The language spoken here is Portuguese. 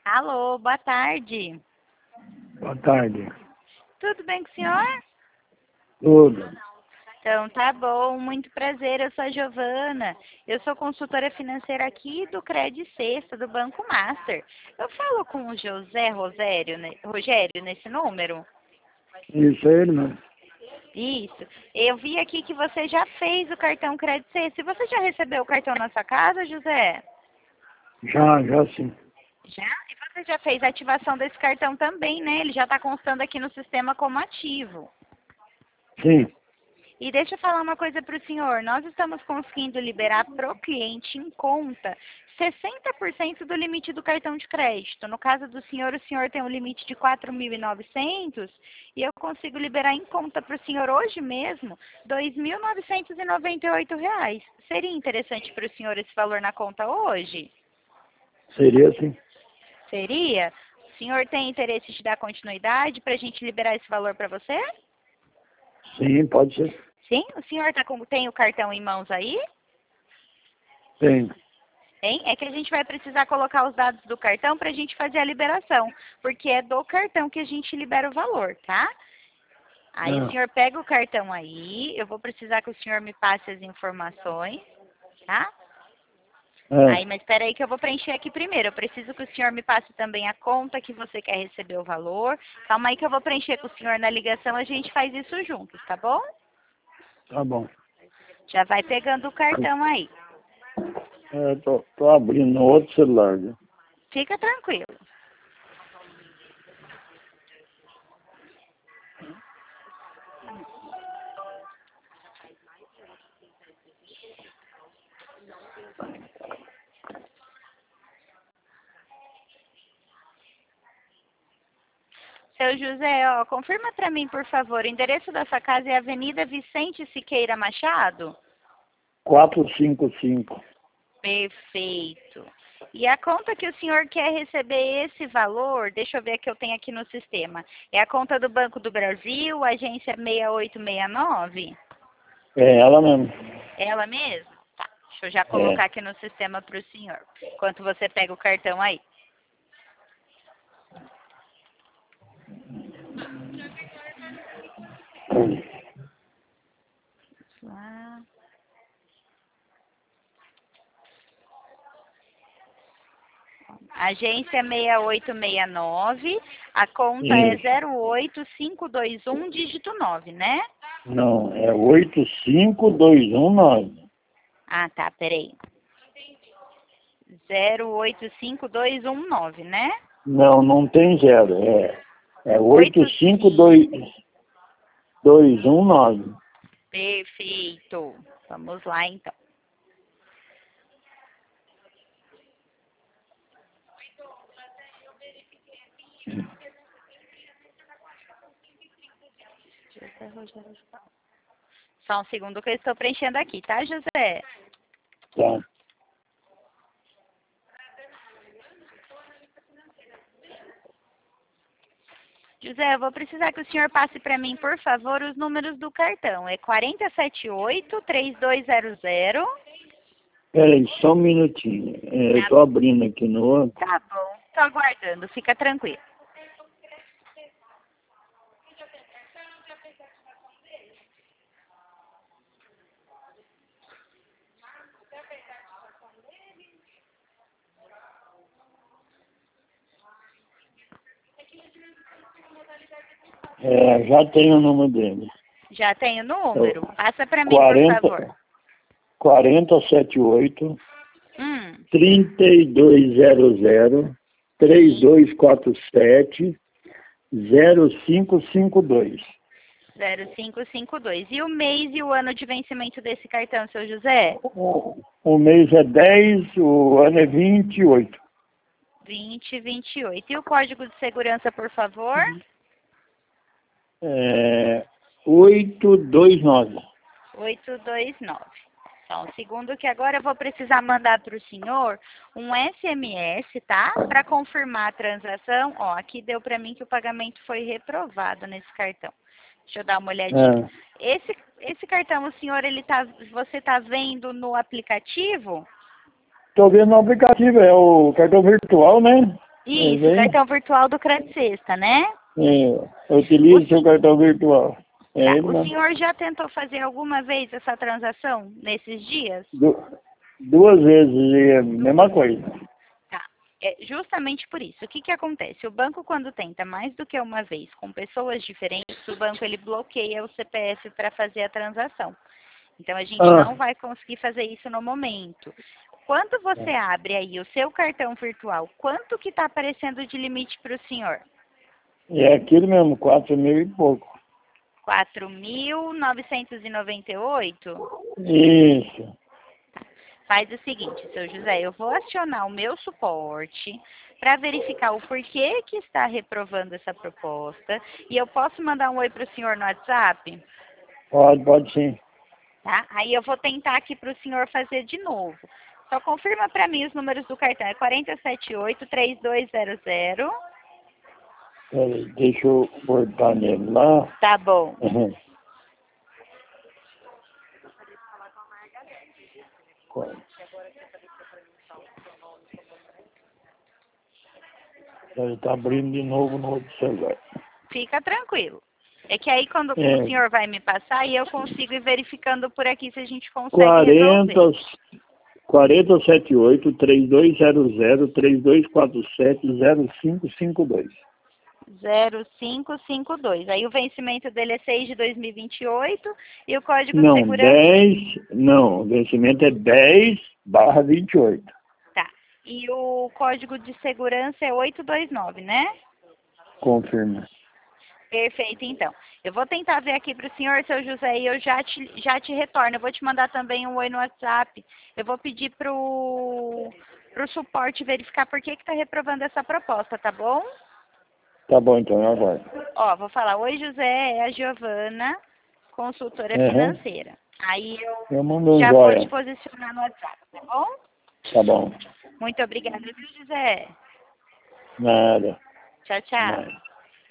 Alô, boa tarde. Boa tarde. Tudo bem com o senhor? Tudo. Então, tá bom. Muito prazer, eu sou a Giovana. Eu sou consultora financeira aqui do Credit Sexta, do Banco Master. Eu falo com o Rogério nesse número? Isso aí, né? Isso. Eu vi aqui que você já fez o cartão Credit Sexta. E você já recebeu o cartão na sua casa, José? Já sim. Já? E você já fez a ativação desse cartão também, né? Ele já está constando aqui no sistema como ativo. Sim. E deixa eu falar uma coisa para o senhor. Nós estamos conseguindo liberar para o cliente em conta 60% do limite do cartão de crédito. No caso do senhor, o senhor tem um limite de 4.900 e eu consigo liberar em conta para o senhor hoje mesmo R$ 2.998. Seria interessante para o senhor esse valor na conta hoje? Seria sim. Seria? O senhor tem interesse de dar continuidade para a gente liberar esse valor para você? Sim, pode ser. Sim? O senhor tem o cartão em mãos aí? Tem. Hein? É que a gente vai precisar colocar os dados do cartão para a gente fazer a liberação, porque é do cartão que a gente libera o valor, tá? Aí o senhor pega o cartão aí, eu vou precisar que o senhor me passe as informações, tá? Aí, mas espera aí que eu vou preencher aqui primeiro. Eu preciso que o senhor me passe também a conta que você quer receber o valor. Calma aí que eu vou preencher com o senhor na ligação, a gente faz isso juntos, tá bom? Tá bom. Já vai pegando o cartão aí. Tô abrindo no outro celular, viu? Fica tranquilo. Seu José, ó, confirma para mim, por favor, o endereço da sua casa é Avenida Vicente Siqueira Machado? 455. Perfeito. E a conta que o senhor quer receber esse valor, deixa eu ver que eu tenho aqui no sistema. É a conta do Banco do Brasil, agência 6869? É ela mesmo. Ela mesma? Tá. Deixa eu já colocar aqui no sistema para o senhor. Enquanto você pega o cartão aí. Lá. Agência 6869, a conta é 08521, dígito 9, né? Não, é 85219. Ah, tá, peraí. 085219, né? Não tem zero. É 85219. Perfeito. Vamos lá, então. Só um segundo que eu estou preenchendo aqui, tá, José? Tá. José, eu vou precisar que o senhor passe para mim, por favor, os números do cartão. É 478-3200. Peraí, só um minutinho. Eu tô abrindo aqui no outro. Tá bom, tô aguardando, fica tranquilo. Já tem o número dele. Já tem o número? Passa para mim, 40, por favor. 4078 Hum. 3200 3247 0552. 0552. E o mês e o ano de vencimento desse cartão, seu José? O mês é 10, o ano é 28. 2028. E o código de segurança, por favor? 829. 829. Só um segundo que agora eu vou precisar mandar para o senhor um SMS, tá? Para confirmar a transação. Ó, aqui deu para mim que o pagamento foi reprovado nesse cartão. Deixa eu dar uma olhadinha. Esse cartão, o senhor, você tá vendo no aplicativo? Estou vendo no aplicativo, é o cartão virtual, né? Isso, bem? cartão virtual do Crédito Sexta, né? Eu utilizo seu cartão virtual. É Tá. ele O mesmo. senhor já tentou fazer alguma vez essa transação nesses dias? Duas vezes e é a mesma coisa. Tá. É justamente por isso. O que que acontece? O banco, quando tenta mais do que uma vez com pessoas diferentes, o banco ele bloqueia o CPF para fazer a transação. Então a gente não vai conseguir fazer isso no momento. Quando você abre aí o seu cartão virtual, quanto que está aparecendo de limite para o senhor? É aquilo mesmo, 4.000 e pouco. 4.998? Isso. Faz o seguinte, seu José, eu vou acionar o meu suporte para verificar o porquê que está reprovando essa proposta. E eu posso mandar um oi para o senhor no WhatsApp? Pode sim. Tá? Aí eu vou tentar aqui para o senhor fazer de novo. Só confirma para mim os números do cartão. É 478-3200. Peraí, deixa eu botar nele lá. Tá bom. Ele tá abrindo de novo no outro celular. Fica tranquilo. É que aí quando o senhor vai me passar, e eu consigo ir verificando por aqui se a gente consegue resolver. 4078-3200-3247-0552. 0552. Aí o vencimento dele é 6 de 2028 e o código de Não, segurança... 10... Não, o vencimento é 10/28. Tá. E o código de segurança é 829, né? Confirma. Perfeito, então. Eu vou tentar ver aqui para o senhor, seu José, e eu já te retorno. Eu vou te mandar também um oi no WhatsApp. Eu vou pedir pro suporte verificar por que está reprovando essa proposta, tá bom? Tá bom, então, eu aguardo. Ó, vou falar, oi José, é a Giovana, consultora financeira. Aí eu mando um já vou joia. te posicionar no WhatsApp, tá bom? Tá bom. Muito obrigada, viu, José? Nada. Tchau, tchau. Nada.